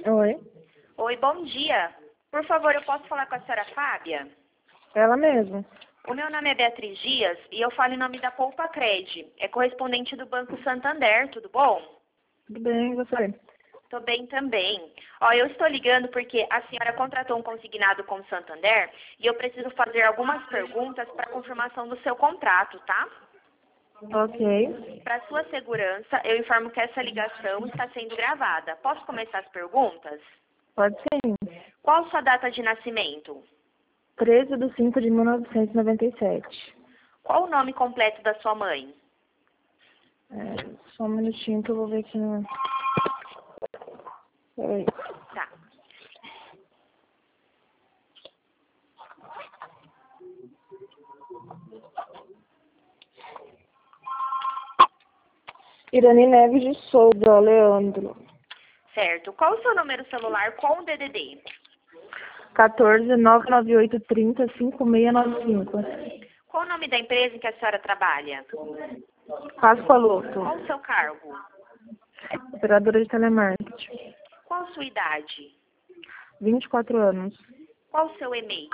Oi, Oi, bom dia. Por favor, eu posso falar com a senhora Fábia? ela mesma. O meu nome é Beatriz Dias e eu falo em nome da Poupa Cred. É correspondente do Banco Santander, tudo bom? Tudo bem, e você? Tô bem também. Ó, eu estou ligando porque a senhora contratou um consignado com o Santander e eu preciso fazer algumas perguntas para confirmação do seu contrato, tá? Ok, Para sua segurança, eu informo que essa ligação está sendo gravada. Posso começar as perguntas? pode sim. Qual sua data de nascimento? 13/5/1997. Qual o nome completo da sua mãe? Só um minutinho que eu vou ver aqui no... Peraí. Tá. Irani Neves de Souza, Leandro. Certo. Qual o seu número celular com o DDD? 14 99830 5695. Qual o nome da empresa em que a senhora trabalha? Páscoa Loto, Qual o seu cargo? operadora de telemarketing. Qual a sua idade? 24 anos. Qual o seu e-mail?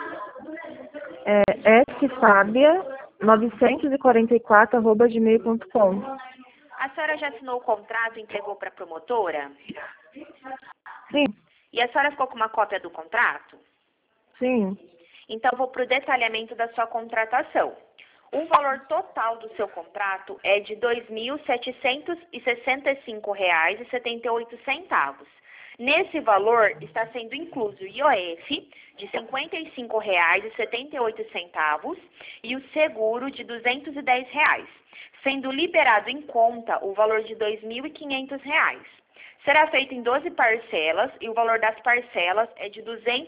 sfabia944@gmail.com. A senhora já assinou o contrato e entregou para a promotora? Sim, E a senhora ficou com uma cópia do contrato? sim. Então, vou para o detalhamento da sua contratação. O valor total do seu contrato é de R$ 2.765,78. Nesse valor está sendo incluso o IOF de R$ 55,78 e o seguro de R$ 210, sendo liberado em conta o valor de R$ 2.500. Será feito em 12 parcelas e o valor das parcelas é de R$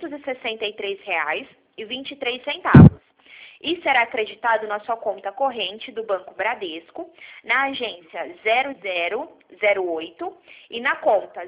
263,23. E será acreditado na sua conta corrente do Banco Bradesco, na agência 0008 e na conta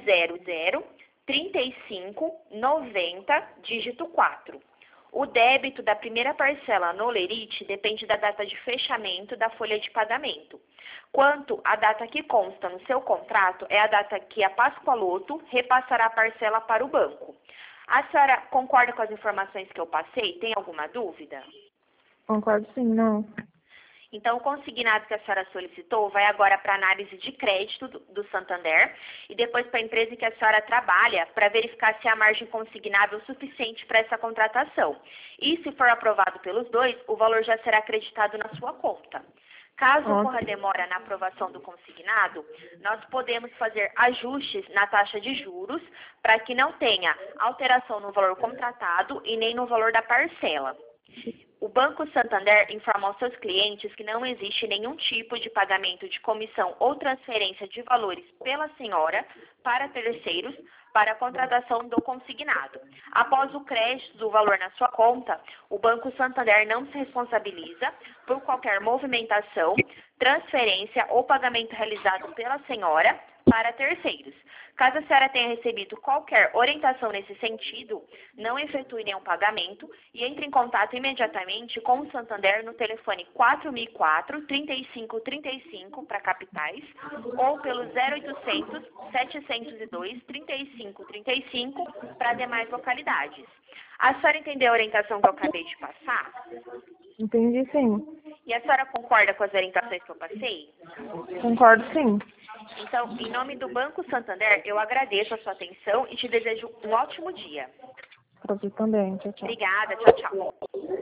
0003590, dígito 4. O débito da primeira parcela no Lerite depende da data de fechamento da folha de pagamento. Quanto à data que consta no seu contrato, é a data que a Páscoa Loto repassará a parcela para o banco. A senhora concorda com as informações que eu passei? Tem alguma dúvida? Concordo sim, não. Então, o consignado que a senhora solicitou vai agora para análise de crédito do Santander e depois para a empresa em que a senhora trabalha para verificar se a margem consignável é suficiente para essa contratação. E se for aprovado pelos dois, o valor já será acreditado na sua conta. Caso ocorra demora na aprovação do consignado, nós podemos fazer ajustes na taxa de juros para que não tenha alteração no valor contratado e nem no valor da parcela. O Banco Santander informa aos seus clientes que não existe nenhum tipo de pagamento de comissão ou transferência de valores pela senhora para terceiros para a contratação do consignado. Após o crédito do valor na sua conta, o Banco Santander não se responsabiliza por qualquer movimentação, transferência ou pagamento realizado pela senhora para terceiros. Caso a senhora tenha recebido qualquer orientação nesse sentido, não efetue nenhum pagamento e entre em contato imediatamente com o Santander no telefone 4004-3535 para capitais ou pelo 0800-702-3535 para demais localidades. A senhora entendeu a orientação que eu acabei de passar? Entendi sim. E a senhora concorda com as orientações que eu passei? Concordo sim. Então, em nome do Banco Santander, eu agradeço a sua atenção e te desejo um ótimo dia. Pra você também. Tchau, tchau. Obrigada, tchau, tchau.